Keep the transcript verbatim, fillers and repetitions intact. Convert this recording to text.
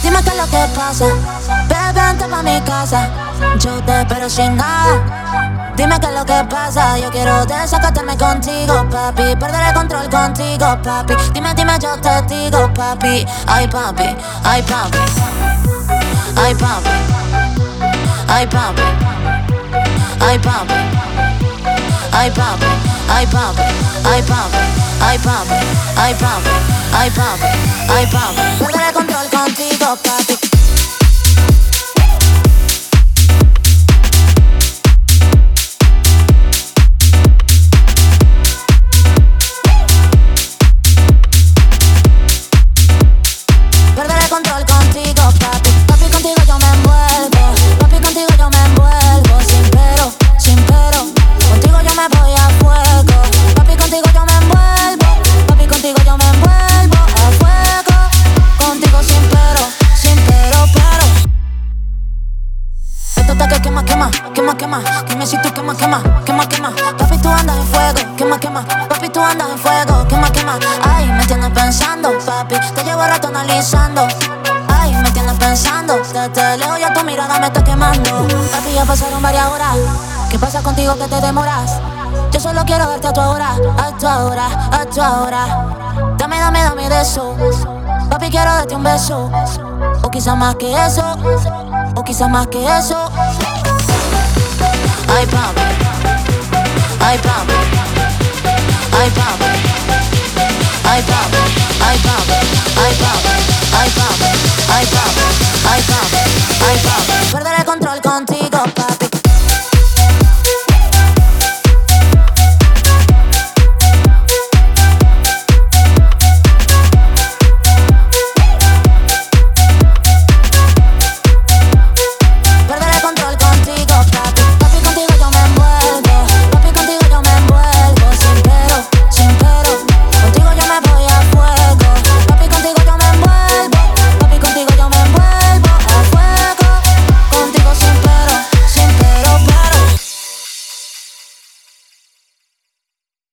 Dime qué es lo que pasa. Bebé, vente pa' mi casa. Yo te espero sin nada. Dime qué es lo que pasa. Yo quiero desacatarme contigo, papi. Perder el control contigo, papi. Dime, dime, yo te digo, papi. Ay, papi, ay, papi. Ay, papi. Ay, papi. Ay, papi. Ay, papi. Ay, papi. Ay, papi. Ay, papi. Ay, papi. Ay, papi. Ay, papi. Perder el control contigo, papi. Perder el control contigo, papi. Papi, contigo yo me envuelvo. Papi, contigo yo me envuelvo. Sin pero, sin pero. Contigo yo me voy a fuego. Papi, contigo yo me envuelvo. Papi, contigo yo me envuelvo a fuego. Contigo sin pero, sin pero, pero. Esto está que quema, quema, quema, quema. Dime si tú quema, quema, quema, quema. Papi, tú andas en fuego, quema, quema. Papi, tú andas en fuego, quema, quema. Ay, me tienes pensando, papi. Te llevo rato analizando. Ay, me tienes pensando. Desde lejos ya tu mirada me está quemando. Papi, ya pasaron varias horas. ¿Qué pasa contigo que te demoras? Yo solo quiero verte a tu hora, a tu hora, a tu hora. Dame, dame, dame de eso. Papi, quiero darte un beso. O quizá más que eso. O quizá más que eso. Ay, papi. Ay, papi. Ay, papi. Ay, papi. Ay, papi. Ay, papi. Ay, papi. Ay, papi. Ay, papi. Ay, papi. Perder el control contigo,